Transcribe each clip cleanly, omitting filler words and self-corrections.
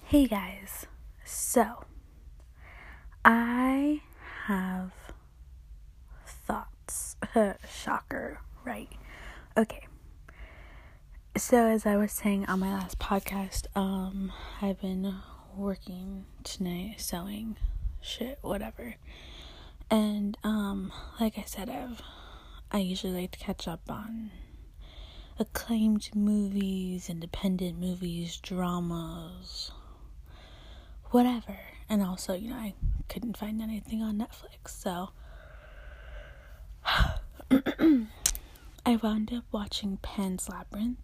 Hey guys, so I have thoughts. Shocker, right? Okay. So as I was saying on my last podcast, I've been working tonight, sewing shit, whatever. And like I said, I usually like to catch up on acclaimed movies, independent movies, dramas, whatever. And also, I couldn't find anything on Netflix, so I wound up watching Pan's Labyrinth,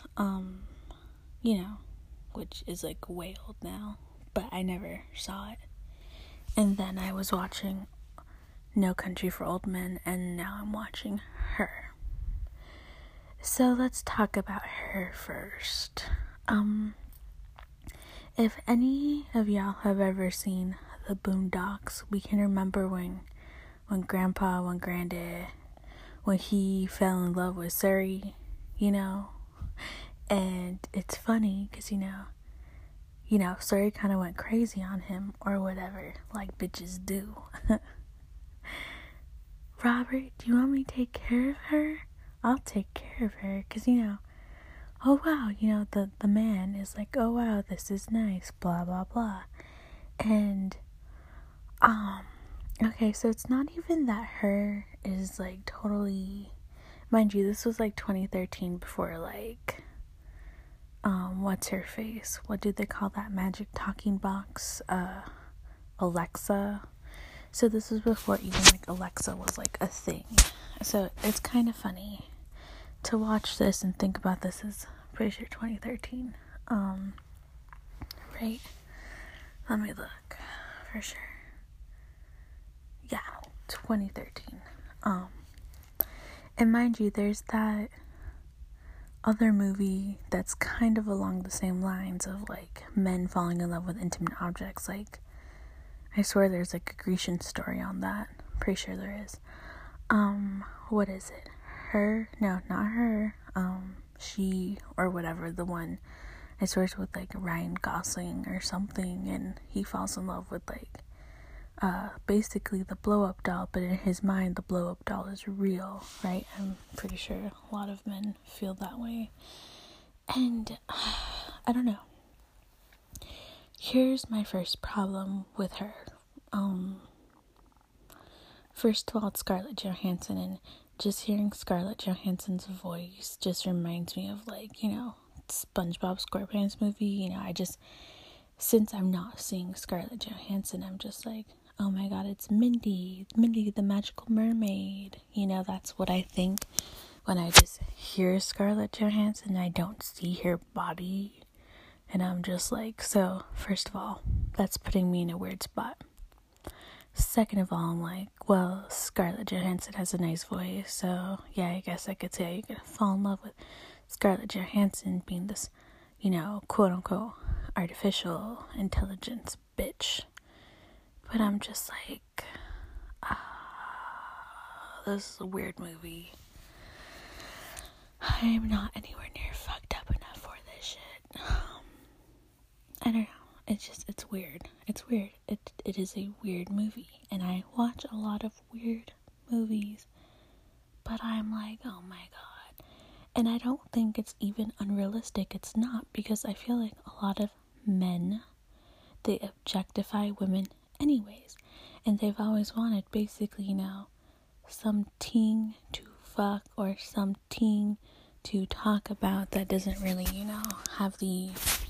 which is like way old now, but I never saw it. And then I was watching No Country for Old Men, and now I'm watching Her. So let's talk about Her first. If any of y'all have ever seen The Boondocks, we can remember when Grandpa, when Granddad, when he fell in love with Surrey, and it's funny because, Surrey kind of went crazy on him or whatever, like bitches do. Robert, do you want me to take care of her? I'll take care of her because, oh wow, the man is like, oh wow, this is nice, blah, blah, blah. And, okay, so it's not even that Her is like totally, mind you, this was like 2013 before like, what's her face? What do they call that magic talking box? Alexa. So this was before even like Alexa was like a thing. So it's kind of funny to watch this and think about this as pretty sure 2013. Right? Let me look for sure. Yeah, 2013. And mind you, there's that other movie that's kind of along the same lines of like men falling in love with intimate objects. Like, I swear there's like a Grecian story on that. Pretty sure there is. What is it? Her? No, not Her. She or whatever, the one. I swear it's with like Ryan Gosling or something, and he falls in love with like basically the blow-up doll, but in his mind the blow-up doll is real, right? I'm pretty sure a lot of men feel that way. And I don't know. Here's my first problem with Her. First of all, it's Scarlett Johansson, and just hearing Scarlett Johansson's voice just reminds me of like, SpongeBob SquarePants movie. Since I'm not seeing Scarlett Johansson, I'm just like, oh my god, it's Mindy the Magical Mermaid. That's what I think when I just hear Scarlett Johansson. I don't see her body, and I'm just like, so first of all, that's putting me in a weird spot. Second of all, I'm like, well, Scarlett Johansson has a nice voice, so yeah, I guess I could say you could fall in love with Scarlett Johansson being this, quote unquote artificial intelligence bitch. But I'm just like, this is a weird movie. I'm not anywhere near fucked up enough for this shit. I don't know. It's weird. It's weird. It is a weird movie. And I watch a lot of weird movies. But I'm like, oh my god. And I don't think it's even unrealistic. It's not. Because I feel like a lot of men, they objectify women anyways. And they've always wanted basically, some teen to fuck or some teen to talk about that doesn't really, have the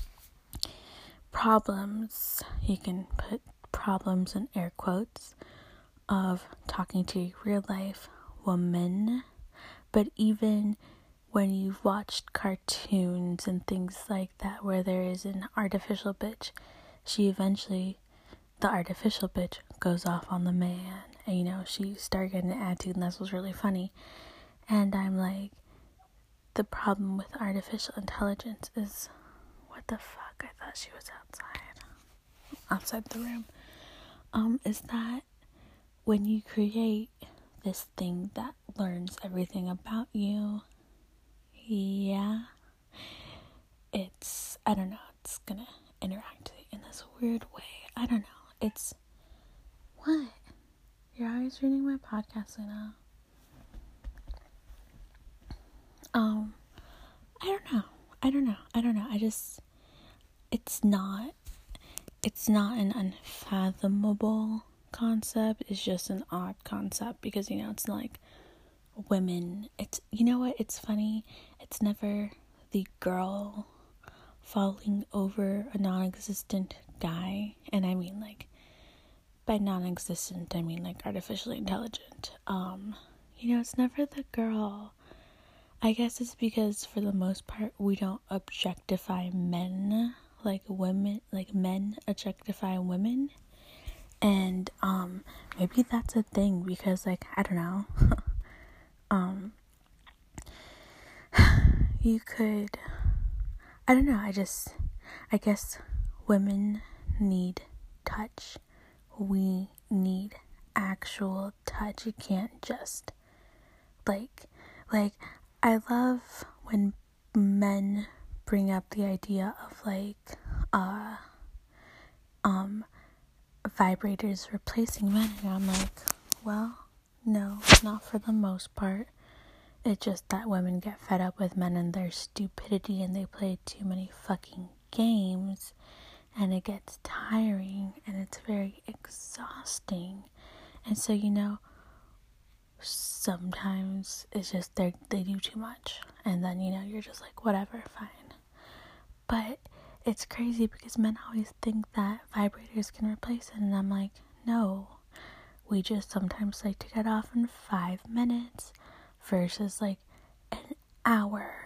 problems, you can put problems in air quotes, of talking to a real life woman. But even when you've watched cartoons and things like that where there is an artificial bitch, the artificial bitch goes off on the man, and she started getting an attitude, and that's what's really funny. And I'm like, the problem with artificial intelligence is, what the fuck, I thought she was outside the room, is that when you create this thing that learns everything about you, I don't know, it's gonna interact this weird way. I don't know. It's... What? You're always reading my podcast, Luna. I don't know. It's not an unfathomable concept. It's just an odd concept because, it's not like women. It's, you know what? It's funny. It's never the girl falling over a non-existent guy. And I mean, like, by non-existent, I mean, like, artificially intelligent. It's never the girl. I guess it's because, for the most part, we don't objectify men like women, like men objectify women. And, maybe that's a thing because, like, I don't know. You could, I don't know, I guess women need touch. We need actual touch. You can't just, like, I love when men bring up the idea of, like, vibrators replacing men, and I'm like, well, no, not for the most part. It's just that women get fed up with men and their stupidity, and they play too many fucking games, and it gets tiring, and it's very exhausting. And so, sometimes it's just they do too much, and then, you're just like, whatever, fine. But it's crazy because men always think that vibrators can replace it, and I'm like, no, we just sometimes like to get off in 5 minutes versus like an hour.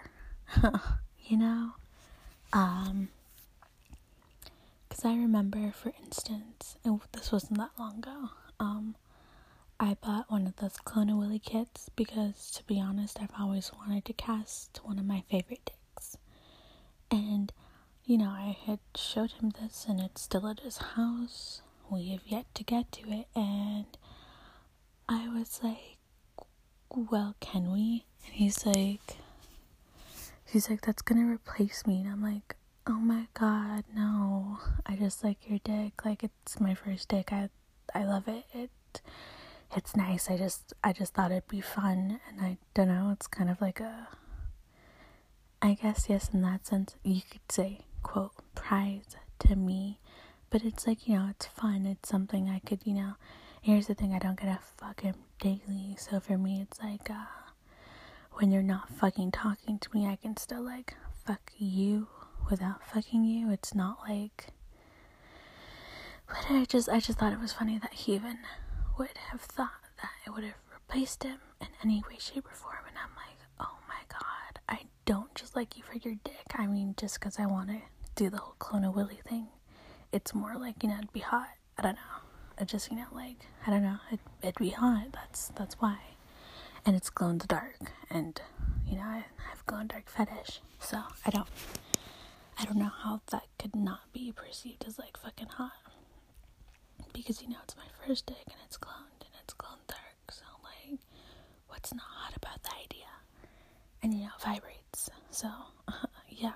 Because I remember, for instance, and this wasn't that long ago, I bought one of those Clone a Willy kits because, to be honest, I've always wanted to cast one of my favorite dicks. And, I had showed him this, and it's still at his house. We have yet to get to it, and I was like, well, can we? And he's like, that's gonna replace me. And I'm like, oh my god, no. I just like your dick. Like, it's my first dick. I love it. It's nice. I just thought it'd be fun. And I don't know, it's kind of like I guess, yes, in that sense, you could say, quote, prize to me. But it's like, it's fun. It's something I could, here's the thing, I don't get to fuck him daily. So for me, it's like, when you're not fucking talking to me, I can still, like, fuck you without fucking you. It's not like, but I just thought it was funny that he even would have thought that it would have replaced him in any way, shape, or form. And I'm like, oh my god, I don't just like you for your dick. I mean, just because I want to do the whole Clone a Willy thing. It's more like, it'd be hot. I don't know. It just, like, I don't know. It'd be hot. That's why. And it's glow in the dark. And, I have glow in the dark fetish. So, I don't know how that could not be perceived as, like, fucking hot. Because, it's my first dick, and it's glowed, and it's glow in the dark. So, like, what's not hot about the idea? And, it vibrates. So, yeah.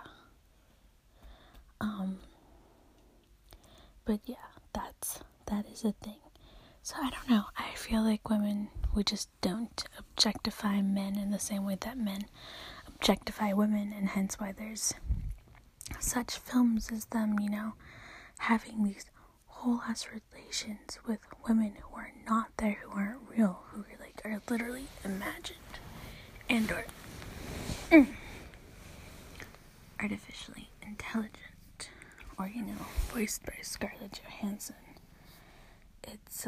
But yeah, that is a thing. So I don't know. I feel like women, we just don't objectify men in the same way that men objectify women, and hence why there's such films as them, having these whole ass relations with women who are not there, who aren't real, who are literally imagined and or artificially intelligent. Or, voiced by Scarlett Johansson. It's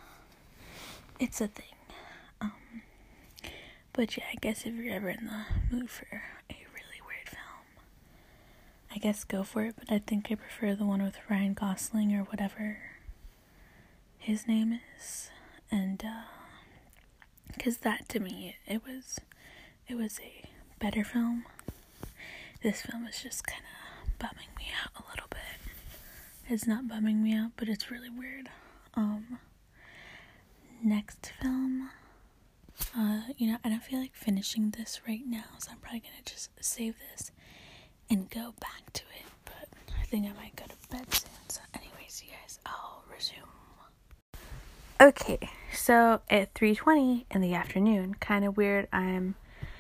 a thing. But yeah, I guess if you're ever in the mood for a really weird film, I guess go for it. But I think I prefer the one with Ryan Gosling or whatever his name is. And, because that, to me, it was a better film. This film is just kind of bumming me out a little bit. It's not bumming me out, but it's really weird. Next film, I don't feel like finishing this right now, so I'm probably gonna just save this and go back to it, but I think I might go to bed soon, so Okay, so at 3:20 in the afternoon, kind of weird, I'm,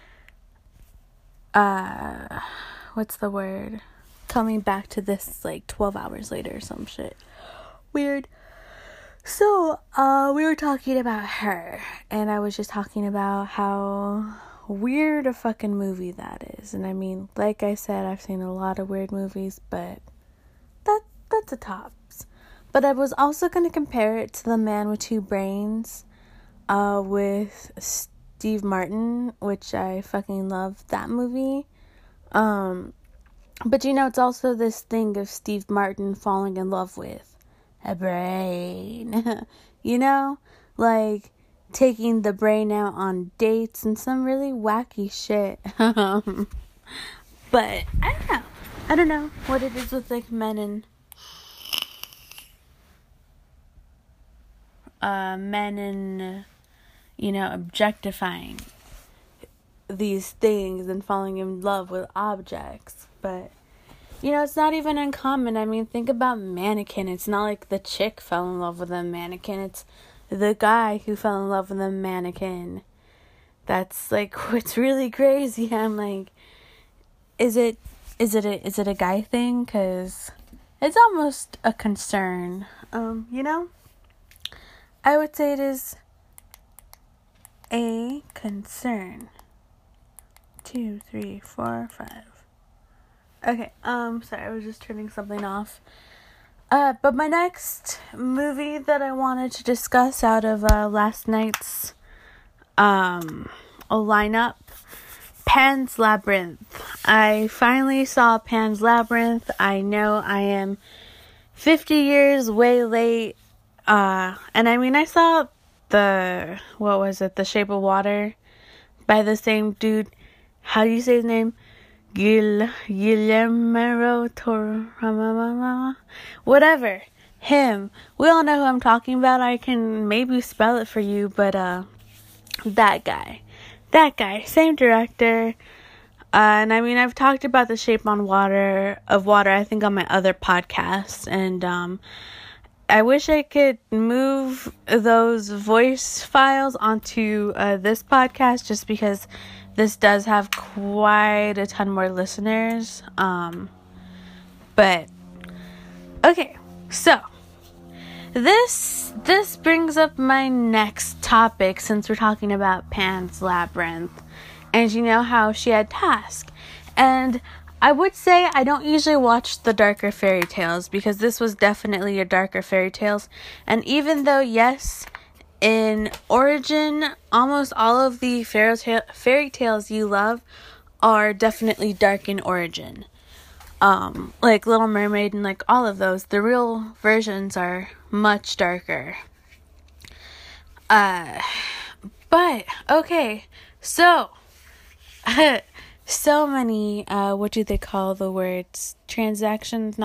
what's the word? Coming back to this, 12 hours later or some shit. Weird. So, we were talking about her, and I was just talking about how weird a fucking movie that is. And I mean, like I said, I've seen a lot of weird movies, but that's a tops. But I was also going to compare it to The Man with Two Brains, with Steve Martin, which I fucking love that movie. But it's also this thing of Steve Martin falling in love with a brain. Taking the brain out on dates and some really wacky shit. But I don't know what it is with men and objectifying these things and falling in love with objects. But it's not even uncommon. I mean, think about Mannequin. It's not like the chick fell in love with a mannequin. It's the guy who fell in love with a mannequin. That's what's really crazy. I'm like, is it a guy thing? 'Cause it's almost a concern. I would say it is a concern. 2, 3, 4, 5. Okay, sorry, I was just turning something off. But my next movie that I wanted to discuss out of last night's lineup, Pan's Labyrinth. I finally saw Pan's Labyrinth. I know I am 50 years way late. And I mean, I saw The Shape of Water by the same dude. How do you say his name? Guillermo Toro, whatever, him. We all know who I'm talking about. I can maybe spell it for you, but that guy, same director. And I mean, I've talked about The Shape of Water, I think, on my other podcast, and I wish I could move those voice files onto this podcast, just because this does have quite a ton more listeners. But okay, so this brings up my next topic, since we're talking about Pan's Labyrinth, and how she had tasks. And I would say I don't usually watch the darker fairy tales, because this was definitely a darker fairy tales. And even though, yes, in origin, almost all of the fairy tales you love are definitely dark in origin. Like Little Mermaid and all of those, the real versions are much darker. But okay, so so many what do they call the words? Transitioning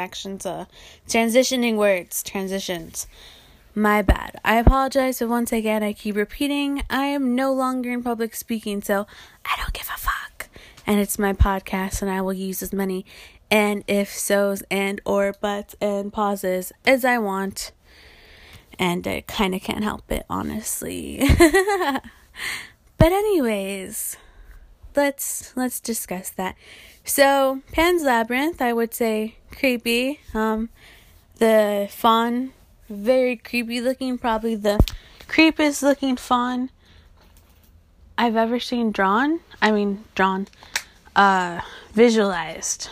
words, transitions. My bad. I apologize if once again I keep repeating. I am no longer in public speaking, so I don't give a fuck. And it's my podcast, and I will use as many and if so's and or buts and pauses as I want. And I kind of can't help it, honestly. But anyways, let's discuss that. So, Pan's Labyrinth, I would say creepy. The fawn, very creepy looking, probably the creepiest looking fawn I've ever seen visualized.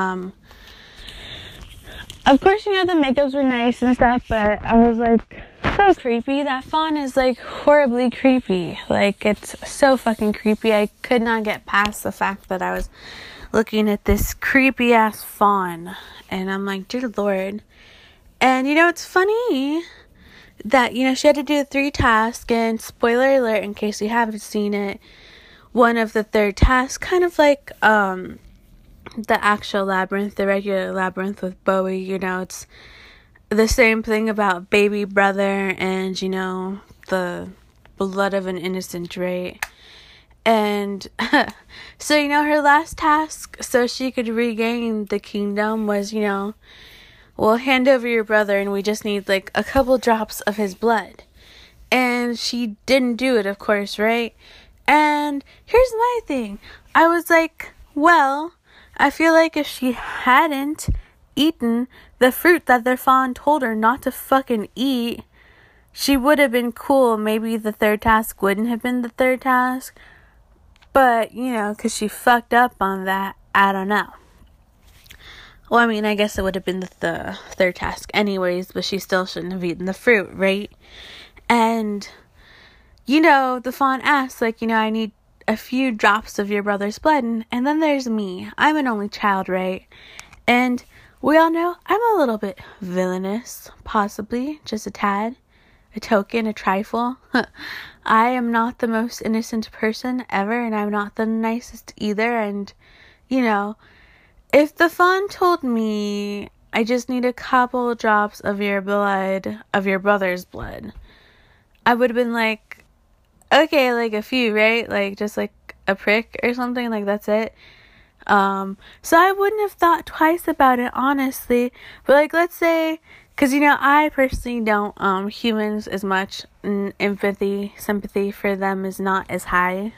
Of course, the makeups were nice and stuff, but I was so creepy. That fawn is horribly creepy. It's so fucking creepy. I could not get past the fact that I was looking at this creepy ass fawn, and I'm like, dear Lord. And it's funny that she had to do 3 tasks, and spoiler alert in case you haven't seen it, one of the third tasks, kind of like the actual labyrinth, the regular labyrinth with Bowie, it's the same thing about baby brother and the blood of an innocent, right? And so her last task, so she could regain the kingdom, was well, hand over your brother and we just need like a couple drops of his blood. And she didn't do it, of course, right? And here's my thing. I was like, well, I feel like if she hadn't eaten the fruit that their fawn told her not to fucking eat, she would have been cool. Maybe the third task wouldn't have been the third task. But, you know, because she fucked up on that, I don't know. Well, I mean, I guess it would have been the third task anyways, but she still shouldn't have eaten the fruit, right? And, you know, the fawn asks, like, you know, I need a few drops of your brother's blood. And then there's me. I'm an only child, right? And we all know I'm a little bit villainous, possibly, just a tad, a token, a trifle. I am not the most innocent person ever, and I'm not the nicest either. And, you know, if the fawn told me I just need a couple drops of your blood, of your brother's blood, I would have been like, okay, like a few, right? Like just like a prick or something, like that's it. So I wouldn't have thought twice about it, honestly. But like, let's say, because, you know, I personally don't, humans as much, empathy, sympathy for them is not as high.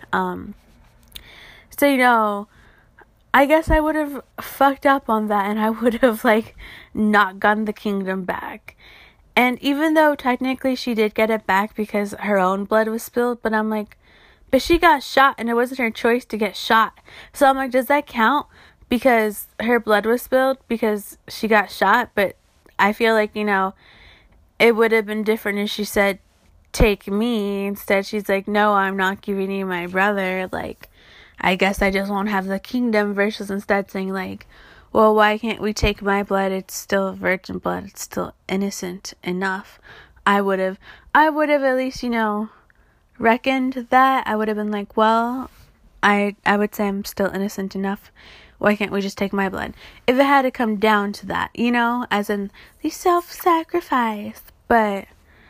So, you know, I guess I would have fucked up on that and I would have, like, not gotten the kingdom back. And even though technically she did get it back because her own blood was spilled, but I'm like, but she got shot and it wasn't her choice to get shot. So I'm like, does that count? Because her blood was spilled because she got shot? But I feel like, you know, it would have been different if she said, take me. Instead, she's like, no, I'm not giving you my brother. Like, I guess I just won't have the kingdom, versus instead saying like, well, why can't we take my blood? It's still virgin blood. It's still innocent enough. I would have at least, you know, reckoned that. I would have been like, well, I would say I'm still innocent enough. Why can't we just take my blood? If it had to come down to that, you know, as in the self-sacrifice. But,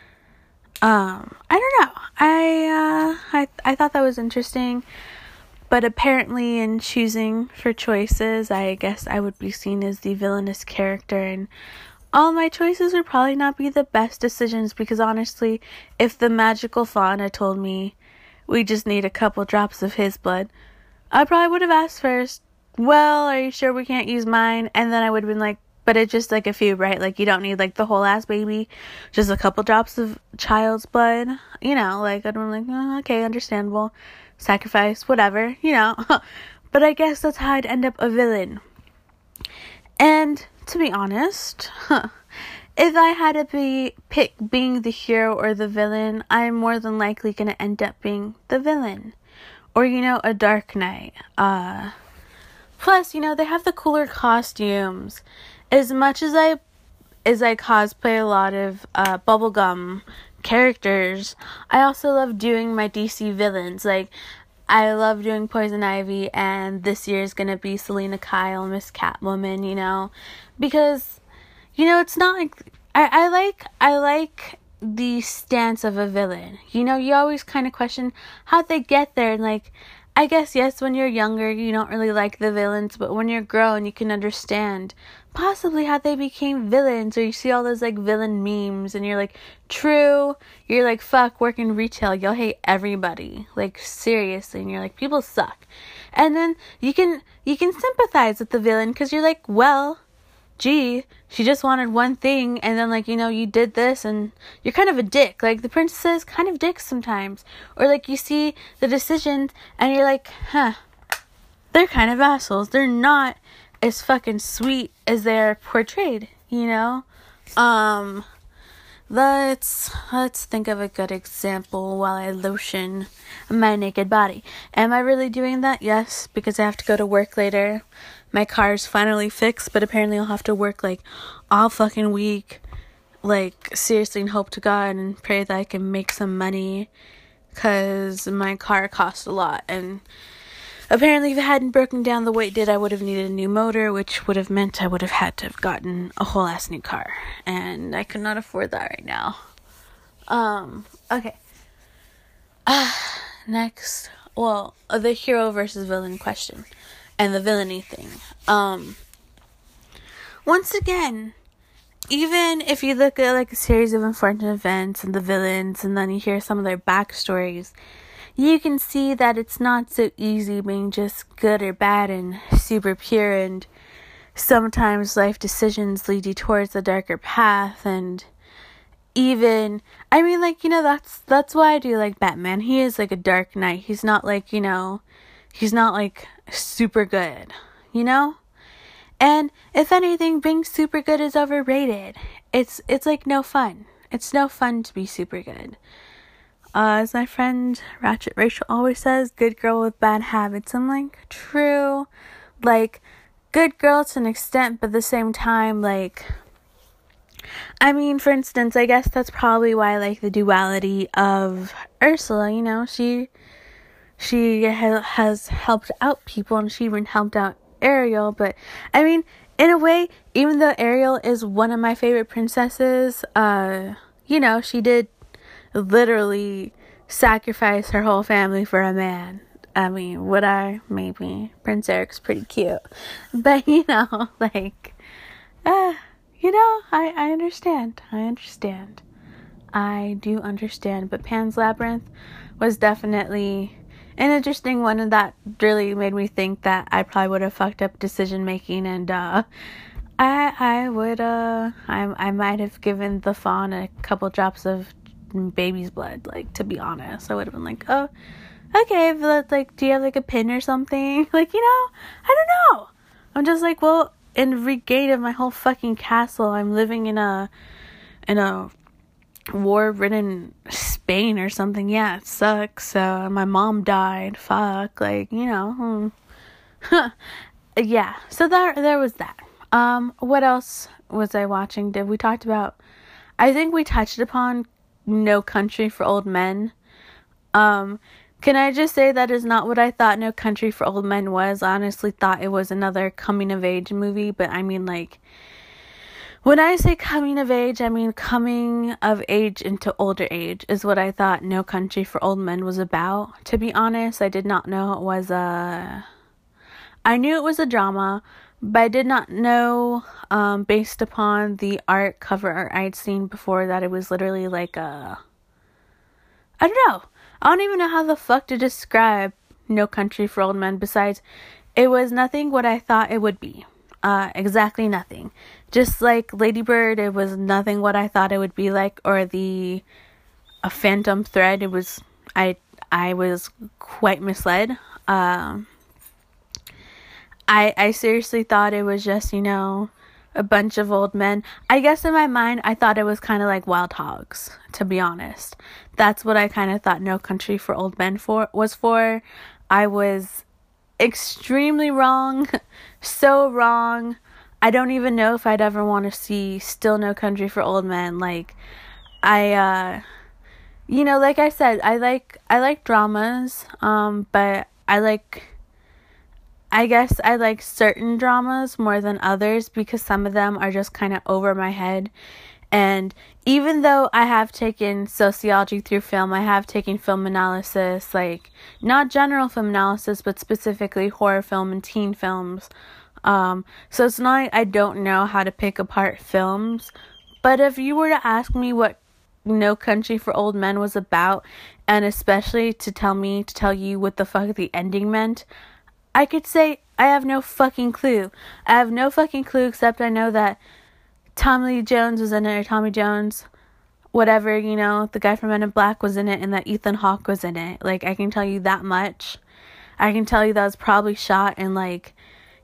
I don't know. I thought that was interesting. But apparently in choosing for choices, I guess I would be seen as the villainous character, and all my choices would probably not be the best decisions, because honestly, if the magical fawn had told me we just need a couple drops of his blood, I probably would have asked first, well, are you sure we can't use mine? And then I would have been like, but it's just like a few, right? Like, you don't need like the whole ass baby, just a couple drops of child's blood, you know, like, I'd been like, oh, okay, understandable. Sacrifice, whatever, you know. But I guess that's how I'd end up a villain. And to be honest, if I had to pick being the hero or the villain, I'm more than likely going to end up being the villain. Or, you know, a Dark Knight. Plus, you know, they have the cooler costumes. As much as I cosplay a lot of bubblegum characters, I also love doing my DC villains. Like, I love doing Poison Ivy, and this year is gonna be Selena Kyle, Miss Catwoman, you know, because, you know, it's not like I like the stance of a villain. You know, you always kind of question how'd they get there, and like, I guess, yes, when you're younger, you don't really like the villains, but when you're grown, you can understand possibly how they became villains, or you see all those, like, villain memes, and you're like, true, you're like, fuck, work in retail, you'll hate everybody, like, seriously, and you're like, people suck, and then you can sympathize with the villain, because you're like, well, gee, she just wanted one thing, and then, like, you know, you did this, and you're kind of a dick. Like, the princess kind of dicks sometimes. Or, like, you see the decisions, and you're like, huh, they're kind of assholes. They're not as fucking sweet as they're portrayed, you know? Let's think of a good example while I lotion my naked body. Am I really doing that? Yes, because I have to go to work later. My car's finally fixed, but apparently I'll have to work, like, all fucking week. Like, seriously, and hope to God and pray that I can make some money, because my car cost a lot. And apparently if it hadn't broken down the way it did, I would have needed a new motor, which would have meant I would have had to have gotten a whole ass new car. And I could not afford that right now. Okay. Next. Well, the hero versus villain question. And the villainy thing. Once again, even if you look at like a series of unfortunate events and the villains, and then you hear some of their backstories, you can see that it's not so easy being just good or bad and super pure, and sometimes life decisions lead you towards a darker path. And even, I mean, like, that's why I do like Batman. He is like a dark knight. He's not like, he's not like super good, and if anything, being super good is overrated. It's like no fun. It's no fun to be super good. As my friend Ratchet Rachel always says, good girl with bad habits. I'm like, true. Like, good girl to an extent, but at the same time, like, I mean, for instance, I guess that's probably why I like the duality of Ursula. She has helped out people, and she even helped out Ariel. But I mean, in a way, even though Ariel is one of my favorite princesses, she did literally sacrifice her whole family for a man. I mean, maybe Prince Eric's pretty cute, but like, I understand. I do understand. But Pan's Labyrinth was definitely an interesting one, and that really made me think that I probably would have fucked up decision making, and I might have given the fawn a couple drops of baby's blood. Like, to be honest, I would have been like, oh, okay, but like, do you have like a pin or something? Like, I don't know. I'm just like, well, in regate of my whole fucking castle, I'm living in a war-ridden Spain or something. Yeah, it sucks. My mom died. Fuck, like, yeah. So there was that. What else was I watching? I think we touched upon No Country for Old Men. Can I just say that is not what I thought No Country for Old Men was? I honestly thought it was another coming-of-age movie, but I mean, like, when I say coming of age, I mean coming of age into older age is what I thought No Country for Old Men was about. To be honest, I did not know it was I knew it was a drama, but I did not know, based upon the cover art I'd seen before, that it was literally like I don't know. I don't even know how the fuck to describe No Country for Old Men, besides it was nothing what I thought it would be. Exactly nothing. Just like Lady Bird, it was nothing what I thought it would be like, or a Phantom Thread. It was, I was quite misled. I seriously thought it was just, a bunch of old men. I guess in my mind, I thought it was kind of like Wild Hogs, to be honest. That's what I kind of thought No Country for Old Men was for. I was extremely wrong. So wrong. I don't even know if I'd ever want to see still No Country for Old Men. Like, like I said, I like dramas, but I guess I like certain dramas more than others, because some of them are just kind of over my head. And even though I have taken sociology through film, I have taken film analysis, like, not general film analysis, but specifically horror film and teen films. So it's not like I don't know how to pick apart films. But if you were to ask me what No Country for Old Men was about, and especially to tell you what the fuck the ending meant, I could say I have no fucking clue. I have no fucking clue, except I know that Tommy Lee Jones was in it, or Tommy Jones, whatever, the guy from Men in Black was in it, and that Ethan Hawke was in it. Like, I can tell you that much. I can tell you that was probably shot in, like,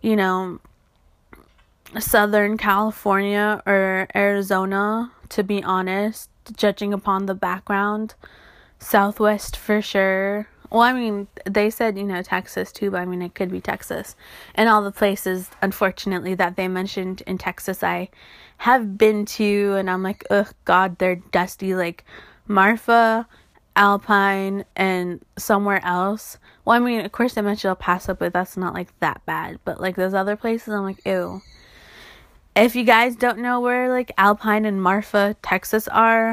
Southern California or Arizona, to be honest, judging upon the background. Southwest for sure. Well, I mean, they said, Texas too, but I mean, it could be Texas. And all the places, unfortunately, that they mentioned in Texas, I have been to, and I'm like, ugh, God, they're dusty, like Marfa, Alpine, and somewhere else. Well, I mean, of course, I mentioned El Paso, but that's not, like, that bad. But, like, those other places, I'm like, ew. If you guys don't know where, like, Alpine and Marfa, Texas are,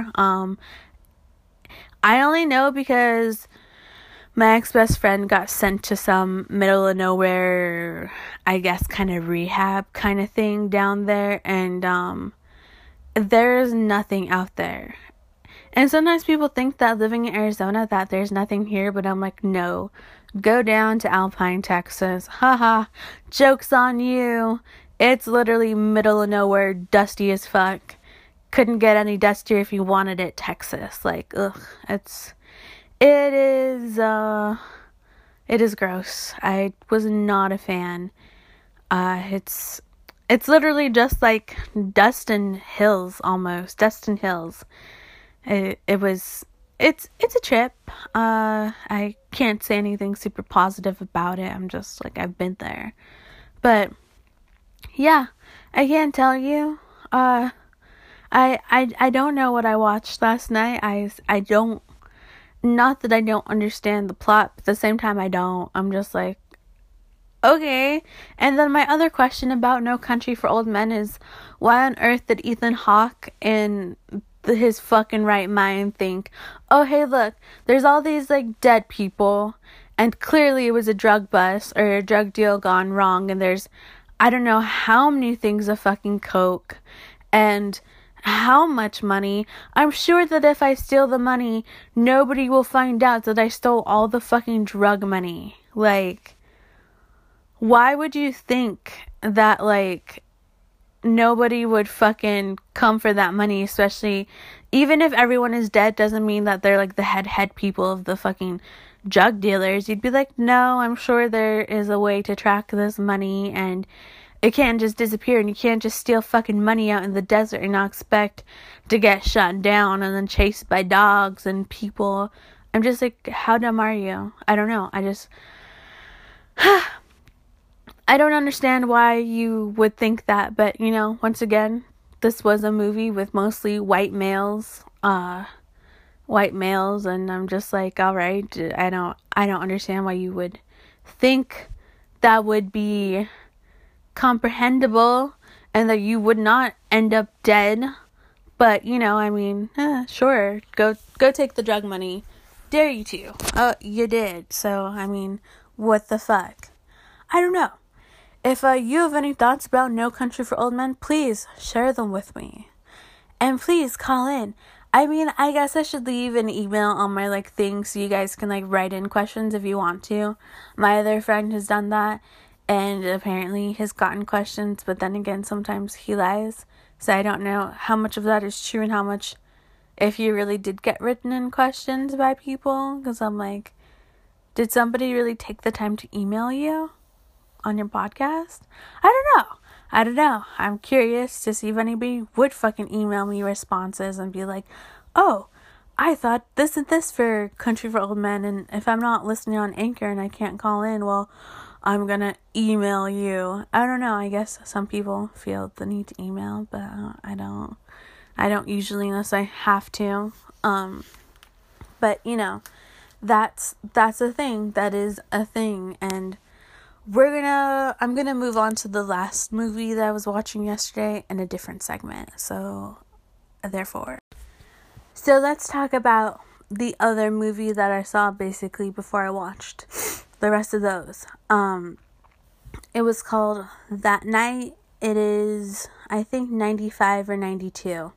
I only know because my ex-best friend got sent to some middle of nowhere, I guess, kind of rehab kind of thing down there. And there's nothing out there. And sometimes people think that living in Arizona that there's nothing here, but I'm like, no. Go down to Alpine, Texas. Haha. Joke's on you. It's literally middle of nowhere, dusty as fuck. Couldn't get any dustier if you wanted it, Texas. Like, ugh. It is gross. I was not a fan. It's literally just like Destin Hills almost. Destin Hills. It's a trip. I can't say anything super positive about it. I'm just like, I've been there. But yeah, I can't tell you. I don't know what I watched last night. I don't, not that I don't understand the plot, but at the same time I don't. I'm just like, okay. And then my other question about No Country for Old Men is, why on earth did Ethan Hawke in his fucking right mind think, oh hey look, there's all these like dead people, and clearly it was a drug bust or a drug deal gone wrong, and there's I don't know how many things of fucking coke and how much money. I'm sure that if I steal the money, nobody will find out that I stole all the fucking drug money. Like, why would you think that, like, nobody would fucking come for that money, especially, even if everyone is dead, doesn't mean that they're, like, the head people of the fucking drug dealers. You'd be like, no, I'm sure there is a way to track this money, and it can't just disappear, and you can't just steal fucking money out in the desert and not expect to get shot down and then chased by dogs and people. I'm just like, how dumb are you? I don't know. I don't understand why you would think that, but, you know, once again, this was a movie with mostly white males, and I'm just like, all right, I don't understand why you would think that would be comprehensible and that you would not end up dead. But, you know, I mean, sure, go take the drug money. Dare you to. Oh, you did. So, I mean, what the fuck? I don't know. If you have any thoughts about No Country for Old Men, please share them with me. And please call in. I mean, I guess I should leave an email on my, like, thing so you guys can, like, write in questions if you want to. My other friend has done that, and apparently has gotten questions, but then again, sometimes he lies. So I don't know how much of that is true and how much, if you really did get written in questions by people. Because I'm like, did somebody really take the time to email you on your podcast? I don't know. I'm curious to see if anybody would fucking email me responses and be like, oh, I thought this and this for Country for Old Men, and if I'm not listening on Anchor and I can't call in, well, I'm gonna email you. I don't know. I guess some people feel the need to email, but I don't usually unless I have to. But you know, that's a thing. That is a thing, and I'm gonna move on to the last movie that I was watching yesterday in a different segment. So let's talk about the other movie that I saw basically before I watched the rest of those. It was called That Night. It is, I think, 95 or 92.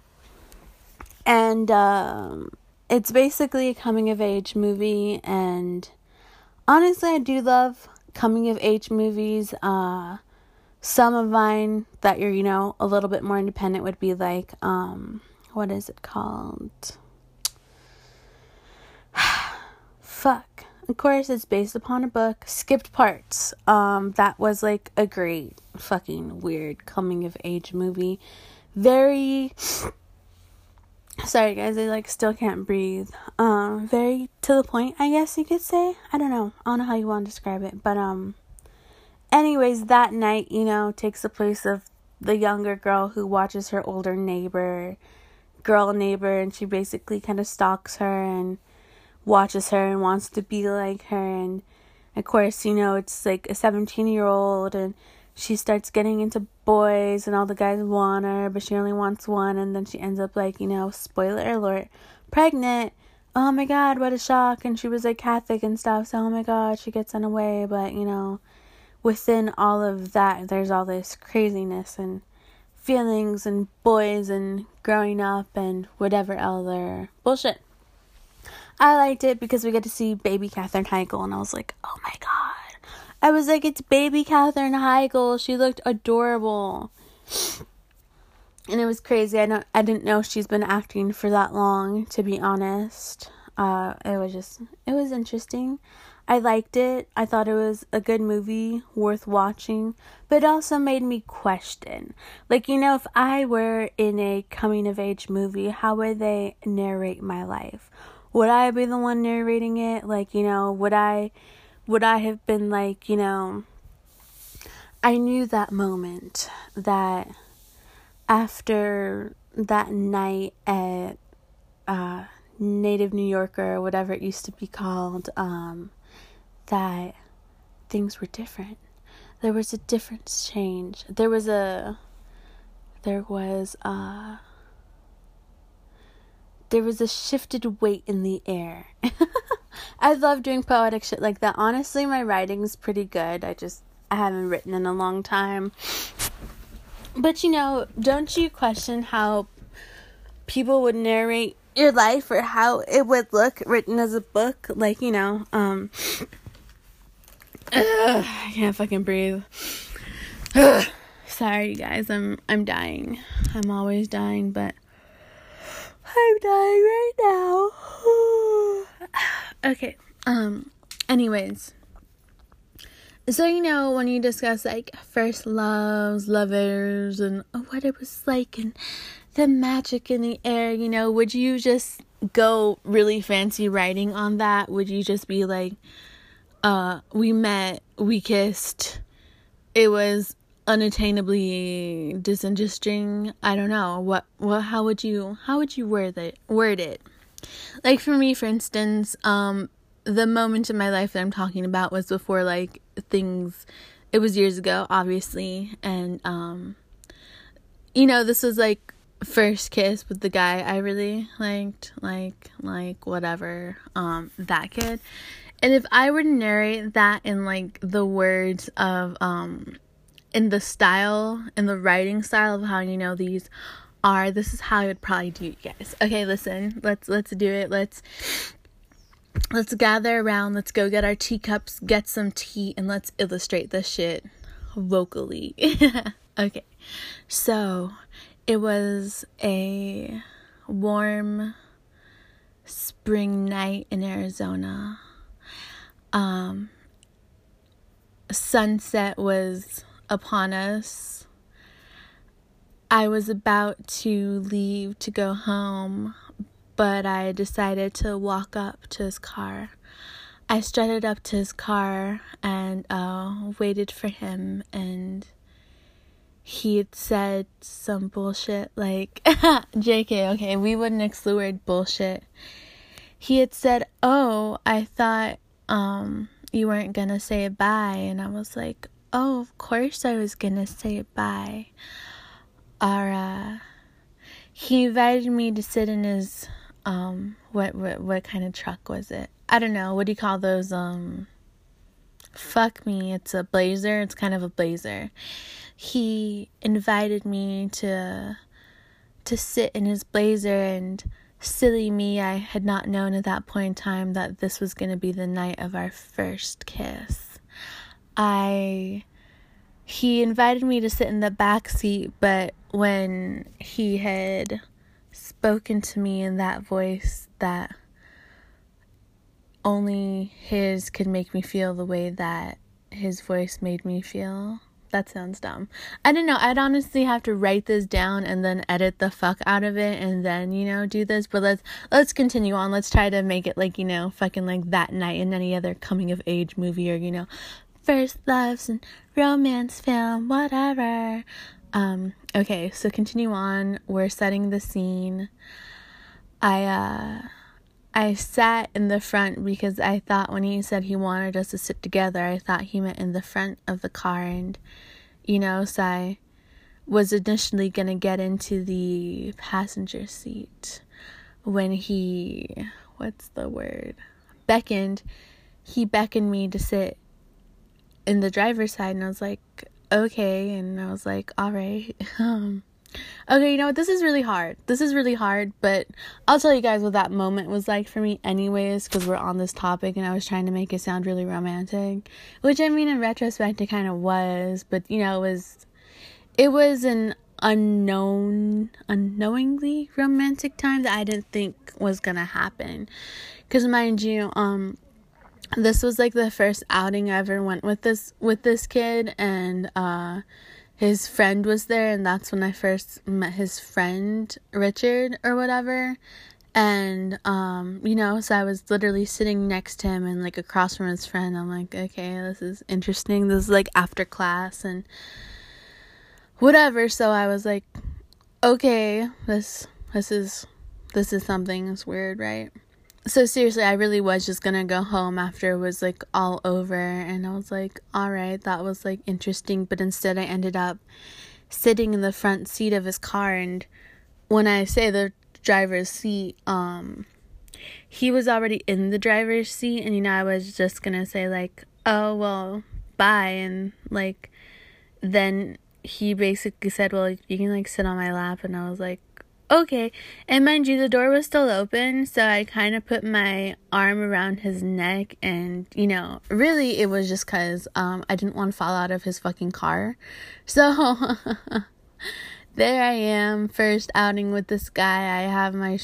And it's basically a coming of age movie, and honestly, I do love coming of age movies. Some of mine that you're, you know, a little bit more independent would be like, what is it called? Fuck. Of course, it's based upon a book. Skipped Parts. That was like a great fucking weird coming of age movie. Very, sorry guys, I like still can't breathe. Very to the point, I guess you could say. I don't know how you want to describe it, but anyways, That Night, you know, takes the place of the younger girl who watches her older girl neighbor, and she basically kind of stalks her and watches her and wants to be like her. And of course, you know, it's like a 17-year-old, and she starts getting into boys, and all the guys want her, but she only wants one, and then she ends up, like, you know, spoiler alert, pregnant. Oh my god, what a shock. And she was like Catholic and stuff, so oh my god, she gets away. But, you know, within all of that, there's all this craziness and feelings and boys and growing up and whatever other bullshit. I liked it because we get to see baby Katherine Heigl, and I was like, oh my god. I was like, it's baby Katherine Heigl. She looked adorable. And it was crazy. I didn't know she's been acting for that long, to be honest. It was interesting. I liked it. I thought it was a good movie, worth watching, but it also made me question. Like, if I were in a coming-of-age movie, how would they narrate my life? Would I be the one narrating it? Like, would I have been like, I knew that moment that after that night at Native New Yorker, or whatever it used to be called, that things were different. There was a different change. There was a shifted weight in the air. I love doing poetic shit like that. Honestly, my writing's pretty good. I haven't written in a long time. But, don't you question how people would narrate your life, or how it would look written as a book? Like, I can't fucking breathe. Sorry, you guys. I'm dying. I'm always dying, but I'm dying right now. Okay. Anyways. So, when you discuss, like, first loves, lovers, and what it was like, and the magic in the air, would you just go really fancy writing on that? Would you just be like, we met, we kissed, it was unattainably disinteresting? I don't know. How would you word it? Like, for me, for instance, the moment in my life that I'm talking about was before, like, things, it was years ago, obviously, and, this was, like, first kiss with the guy I really liked, like, whatever, that kid. And if I were to narrate that in, like, the words of, in the writing style of how, these are, this is how I would probably do it, guys. Okay, listen, let's do it. Let's gather around, let's go get our teacups, get some tea, and let's illustrate this shit vocally. Okay, so it was a warm spring night in Arizona. Sunset was upon us. I was about to leave to go home, but I decided to walk up to his car. I strutted up to his car and waited for him, and he had said some bullshit, like, JK, okay, we wouldn't exclude bullshit. He had said, oh, I thought you weren't gonna say bye, and I was like, oh, of course I was gonna say bye. He invited me to sit in his what kind of truck was it? I don't know. What do you call those? Fuck me. It's a Blazer. It's kind of a Blazer. He invited me to sit in his Blazer, and silly me, I had not known at that point in time that this was going to be the night of our first kiss. He invited me to sit in the back seat, but when he had spoken to me in that voice that only his could make me feel the way that his voice made me feel. That sounds dumb. I don't know. I'd honestly have to write this down and then edit the fuck out of it and then, do this. But let's continue on. Let's try to make it like, fucking like That Night in any other coming of age movie, or, first loves and romance film, whatever. Okay, so continue on. We're setting the scene. I sat in the front because I thought when he said he wanted us to sit together, I thought he meant in the front of the car. And, so I was initially going to get into the passenger seat when beckoned. He beckoned me to sit in the driver's side, and I was like, okay. And I was like, all right. Okay, you know what? This is really hard. But I'll tell you guys what that moment was like for me anyways, because we're on this topic and I was trying to make it sound really romantic. Which, I mean, in retrospect, it kind of was. But, you know, it was an unknowingly romantic time that I didn't think was gonna happen. Because, mind you, this was like the first outing I ever went with this kid, and his friend was there, and that's when I first met his friend, Richard, or whatever. And, you know, so I was literally sitting next to him and, like, across from his friend. I'm like, okay, this is interesting. This is, like, after class and whatever. So I was like, okay, this is something that's weird, right? So seriously, I really was just gonna go home after it was, like, all over, and I was like, alright, that was, like, interesting, but instead I ended up sitting in the front seat of his car, and when I say the driver's seat, he was already in the driver's seat, and, you know, I was just gonna say, like, oh, well, bye, and, like, then he basically said, well, you can, like, sit on my lap, and I was like, okay. And mind you, the door was still open, so I kind of put my arm around his neck, and, you know, really it was just because I didn't want to fall out of his fucking car. So there I am, first outing with this guy. I have my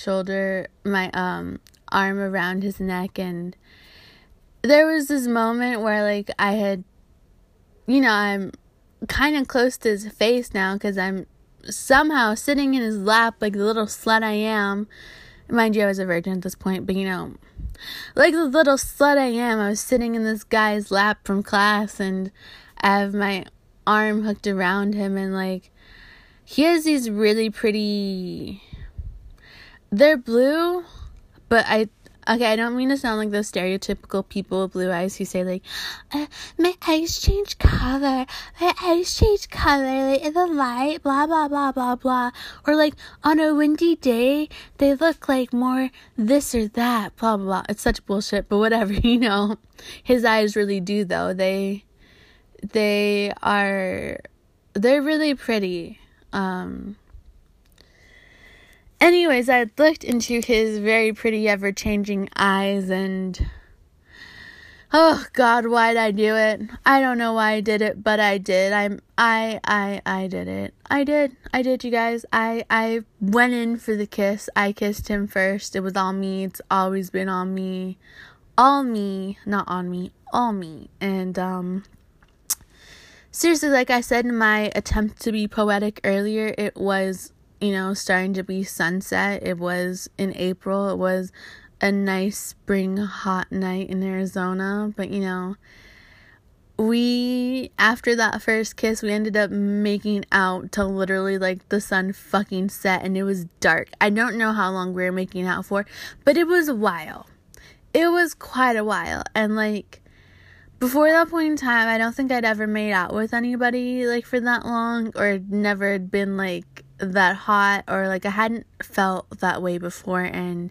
arm around his neck, and there was this moment where, like, I had, you know, I'm kind of close to his face now because I'm somehow sitting in his lap like the little slut I am. Mind you, I was a virgin at this point, but, you know, like the little slut I am, I was sitting in this guy's lap from class, and I have my arm hooked around him, and, like, he has these really pretty, they're blue, but I don't mean to sound like those stereotypical people with blue eyes who say, like, my eyes change color, like, in the light, blah, blah, blah, blah, blah, or, like, on a windy day, they look like more this or that, blah, blah, blah. It's such bullshit, but whatever, you know. His eyes really do, though. They're really pretty. Anyways, I looked into his very pretty, ever-changing eyes, and oh God, why'd I do it? I don't know why I did it, but I did. I did it. I did, you guys. I went in for the kiss. I kissed him first. It was all me. It's always been on me. All me, not on me, all me. And, seriously, like I said in my attempt to be poetic earlier, it was, you know, starting to be sunset. It was in April. It was a nice spring hot night in Arizona. But, you know, after that first kiss, we ended up making out till literally, like, the sun fucking set, and it was dark. I don't know how long we were making out for, but it was a while. It was quite a while. And, like, before that point in time, I don't think I'd ever made out with anybody, like, for that long, or never had been, like, that hot, or, like, I hadn't felt that way before, and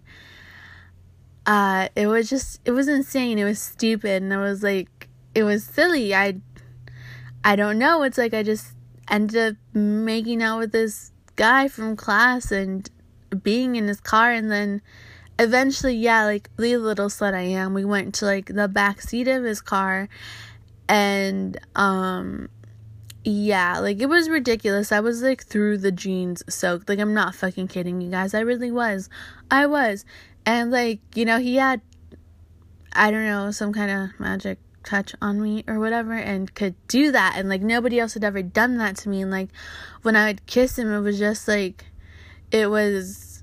it was insane. It was stupid, and it was, like, it was silly. I don't know. It's like I just ended up making out with this guy from class and being in his car, and then eventually, yeah, like, the little slut I am, we went to, like, the back seat of his car, and yeah, like, it was ridiculous. I was, like, through the jeans soaked. Like, I'm not fucking kidding you guys. I really was. I was. And, like, you know, he had, I don't know, some kind of magic touch on me or whatever, and could do that. And, like, nobody else had ever done that to me. And, like, when I would kiss him, it was just, like, it was,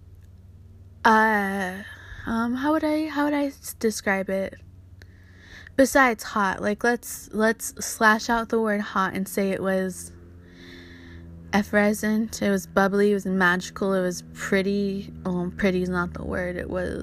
how would I describe it? Besides hot, like, let's slash out the word hot and say it was effervescent, it was bubbly, it was magical, it was pretty. Pretty is not the word.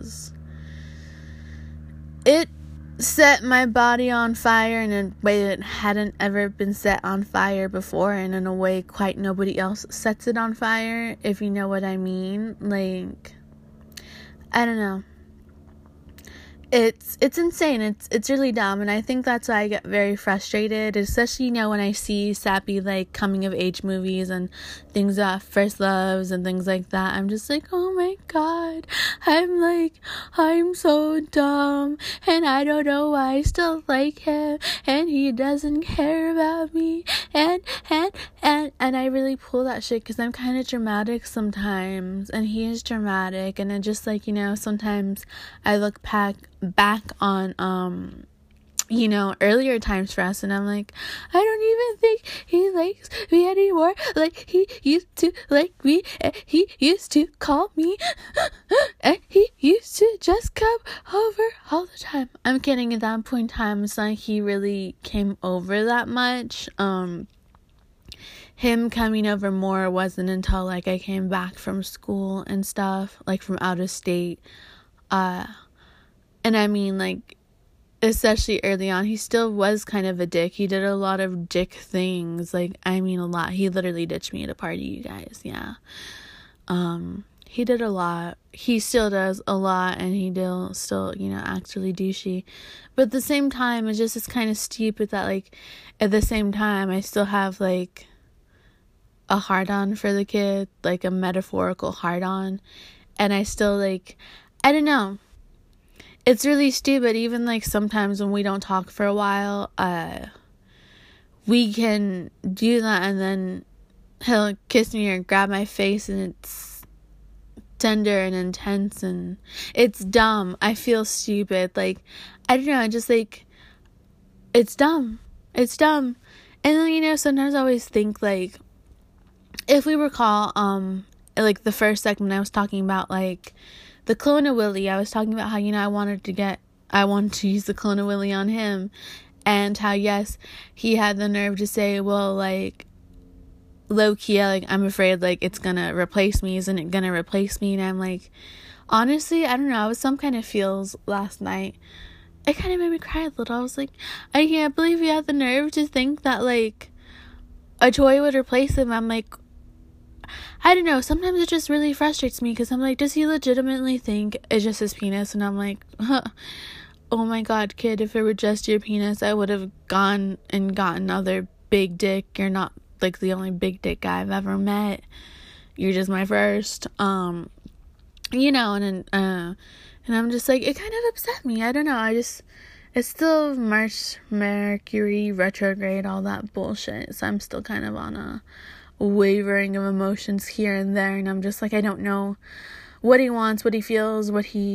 It set my body on fire in a way that hadn't ever been set on fire before, and in a way quite nobody else sets it on fire, if you know what I mean. Like, I don't know. it's insane. It's really dumb, and I think that's why I get very frustrated, especially, you know, when I see sappy, like, coming of age movies and things about first loves and things like that. I'm just like, oh my god, I'm so dumb, and I don't know why I still like him, and he doesn't care about me, and I really pull that shit because I'm kind of dramatic sometimes, and he is dramatic, and it just, like, you know, sometimes I look back on you know, earlier times for us, and I'm like, I don't even think he likes me anymore like he used to like me, and he used to call me and he used to just come over all the time. I'm kidding. At that point in time, it's not like he really came over that much. Him coming over more wasn't until, like, I came back from school and stuff, like, from out of state. And I mean, like, especially early on, he still was kind of a dick. He did a lot of dick things. Like, I mean, a lot. He literally ditched me at a party, you guys. Yeah. He did a lot. He still does a lot, and he still, you know, acts really douchey. But at the same time, it's kind of stupid that, like, at the same time, I still have, like, a hard-on for the kid, like, a metaphorical hard-on. And I still, like, I don't know. It's really stupid. Even, like, sometimes when we don't talk for a while, we can do that, and then he'll kiss me or grab my face, and it's tender and intense, and it's dumb. I feel stupid. Like, I don't know. I just, like, it's dumb. It's dumb. And then, you know, sometimes I always think, like, if we recall, like, the first segment I was talking about, like, the clone of Willie, I was talking about how, you know, I wanted to use the clone of Willie on him, and how, yes, he had the nerve to say, well, like, low-key, like, I'm afraid, like, it's gonna replace me, isn't it gonna replace me? And I'm like, honestly, I don't know, I was some kind of feels last night. It kind of made me cry a little. I was like, I can't believe he had the nerve to think that, like, a toy would replace him. I'm like, I don't know, sometimes it just really frustrates me, because I'm like, does he legitimately think it's just his penis? And I'm like, oh my god, kid, if it were just your penis, I would have gone and gotten another big dick. You're not, like, the only big dick guy I've ever met. You're just my first. You know, and I'm just like, it kind of upset me. I don't know, it's still Mercury retrograde, all that bullshit, so I'm still kind of on a wavering of emotions here and there, and I'm just like, I don't know what he wants, what he feels,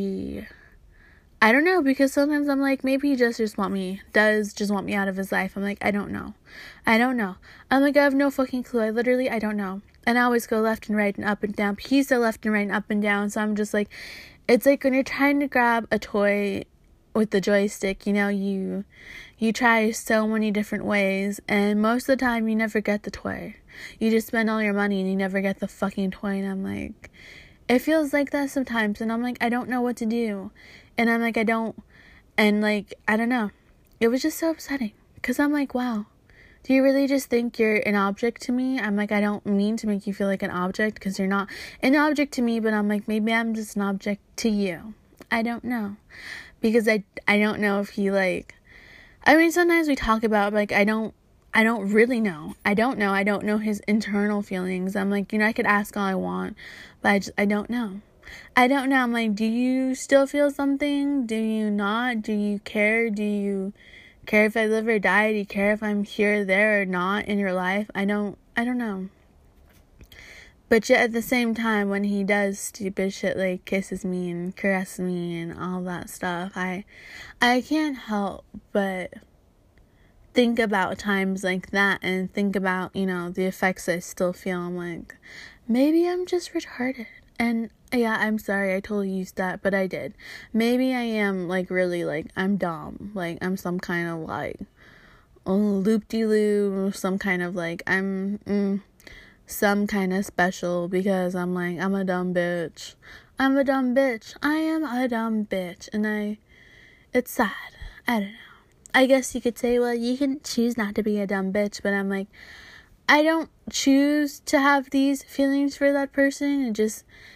I don't know, because sometimes I'm like, maybe he does just want me out of his life. I'm like, I don't know. I'm like, I have no fucking clue. I don't know. And I always go left and right and up and down. He's so left and right and up and down, so I'm just like, it's like when you're trying to grab a toy with the joystick, you know, you try so many different ways, and most of the time you never get the toy. You just spend all your money and you never get the fucking toy. And I'm like, it feels like that sometimes, and I'm like, I don't know what to do. And I'm like, I don't know. It was just so upsetting, because I'm like, wow, do you really just think you're an object to me? I'm like, I don't mean to make you feel like an object, because you're not an object to me, but I'm like, maybe I'm just an object to you. I don't know. Because I don't know if he, like, I mean, sometimes we talk about, like, I don't really know. I don't know his internal feelings. I'm like, you know, I could ask all I want, but I don't know. I'm like, do you still feel something? Do you not? Do you care? Do you care if I live or die? Do you care if I'm here, there, or not in your life? I don't know. But yet at the same time, when he does stupid shit like kisses me and caresses me and all that stuff, I can't help but think about times like that, and think about, you know, the effects I still feel. I'm like, maybe I'm just retarded. And yeah, I'm sorry, I totally used that, but I did. Maybe I am, like, really, like, I'm dumb. Like, I'm some kind of, like, loop-de-loo, some kind of, like, I'm some kind of special, because I'm like, I'm a dumb bitch. I am a dumb bitch. And it's sad. I don't know. I guess you could say, well, you can choose not to be a dumb bitch, but I'm like, I don't choose to have these feelings for that person.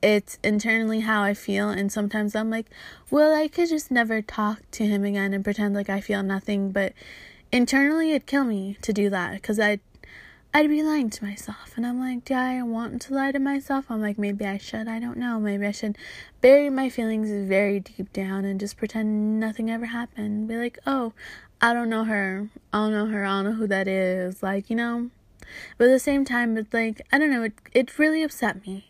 it's internally how I feel, and sometimes I'm like, well, I could just never talk to him again and pretend like I feel nothing, but internally it'd kill me to do that, because I'd be lying to myself, and I'm like, do I want to lie to myself? I'm like, maybe I should, I don't know, maybe I should bury my feelings very deep down and just pretend nothing ever happened, be like, oh, I don't know her, I don't know who that is, like, you know, but at the same time, it's like, I don't know, it really upset me.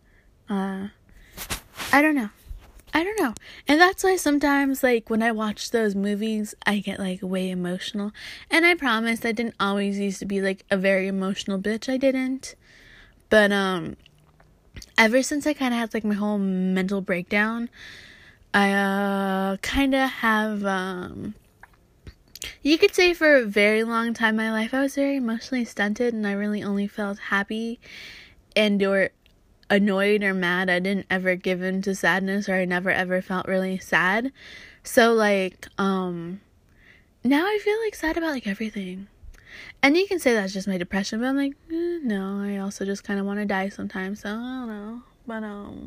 I don't know. And that's why sometimes, like, when I watch those movies, I get, like, way emotional. And I promise I didn't always used to be, like, a very emotional bitch. I didn't. But, ever since I kind of had, like, my whole mental breakdown, I, kind of have, you could say for a very long time in my life, I was very emotionally stunted, and I really only felt happy or annoyed or mad. I didn't ever give in to sadness, or I never ever felt really sad. So, like, now I feel, like, sad about, like, everything. And you can say that's just my depression, but I'm like, no, I also just kind of want to die sometimes, so I don't know. But,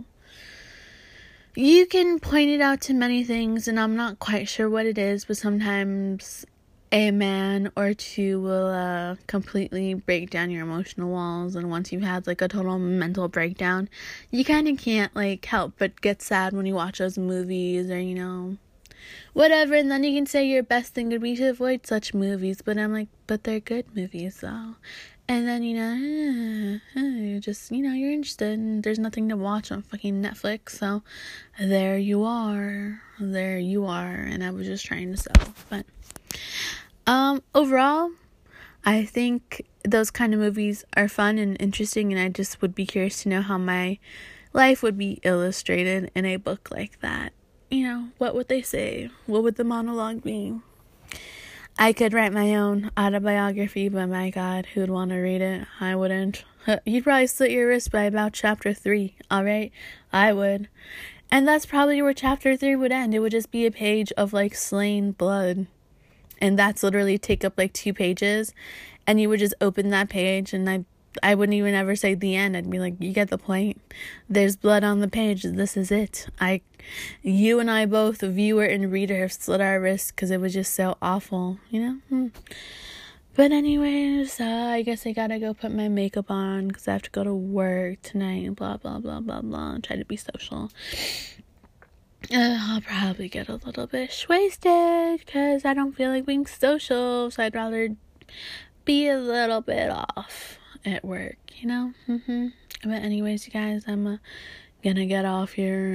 you can point it out to many things, and I'm not quite sure what it is, but sometimes a man or two will completely break down your emotional walls, and once you've had, like, a total mental breakdown, you kind of can't, like, help but get sad when you watch those movies, or, you know, whatever, and then you can say your best thing would be to avoid such movies, but I'm like, but they're good movies, though. And then, you know, you just, you know, you're interested, and there's nothing to watch on fucking Netflix, so there you are, and I was just trying to sell, but overall, I think those kind of movies are fun and interesting, and I just would be curious to know how my life would be illustrated in a book like that. You know, what would they say? What would the monologue be? I could write my own autobiography, but my God, who would want to read it? I wouldn't. You'd probably slit your wrist by about chapter 3, alright? I would. And that's probably where chapter 3 would end. It would just be a page of, like, slain blood. And that's literally take up, like, 2 pages. And you would just open that page, and I wouldn't even ever say the end. I'd be like, you get the point. There's blood on the page. This is it. You and I both, viewer and reader, have slit our wrists because it was just so awful, you know? But anyways, I guess I gotta go put my makeup on because I have to go to work tonight and blah, blah, blah, blah, blah, and try to be social. I'll probably get a little bit wasted because I don't feel like being social, so I'd rather be a little bit off at work, you know? But anyways, you guys, I'm gonna get off here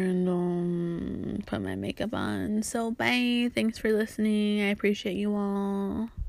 and put my makeup on. So bye. Thanks for listening. I appreciate you all.